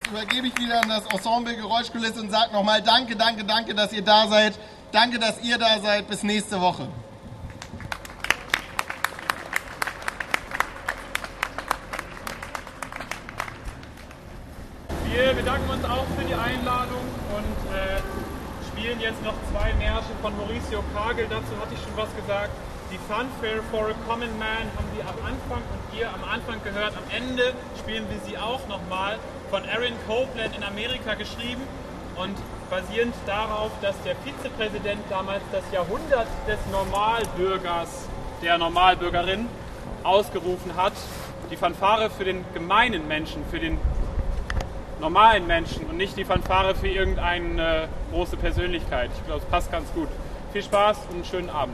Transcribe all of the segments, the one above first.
übergebe ich wieder an das Ensemble Geräuschkulisse und sage nochmal danke, danke, danke, dass ihr da seid. Danke, dass ihr da seid. Bis nächste Woche. Wir bedanken uns auch für die Einladung und spielen jetzt noch 2 Märsche von Mauricio Kagel. Dazu hatte ich schon was gesagt. Die Funfair for a Common Man haben wir am Anfang und ihr am Anfang gehört. Am Ende spielen wir sie auch nochmal, von Aaron Copland in Amerika geschrieben und basierend darauf, dass der Vizepräsident damals das Jahrhundert des Normalbürgers, der Normalbürgerin, ausgerufen hat. Die Fanfare für den gemeinen Menschen, für den normalen Menschen und nicht die Fanfare für irgendeine große Persönlichkeit. Ich glaube, es passt ganz gut. Viel Spaß und einen schönen Abend.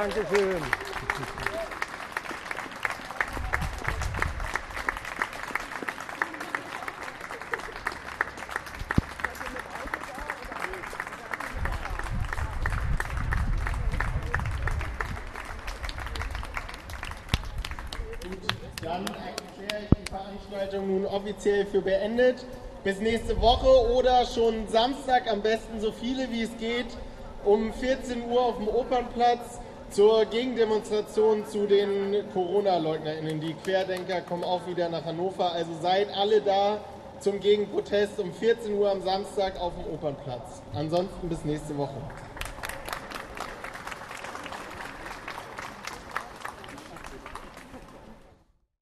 Dankeschön. Dann erkläre ich die Veranstaltung nun offiziell für beendet. Bis nächste Woche oder schon Samstag, am besten so viele wie es geht, um 14 Uhr auf dem Opernplatz zur Gegendemonstration zu den Corona-LeugnerInnen. Die Querdenker kommen auch wieder nach Hannover, also seid alle da zum Gegenprotest um 14 Uhr am Samstag auf dem Opernplatz. Ansonsten bis nächste Woche.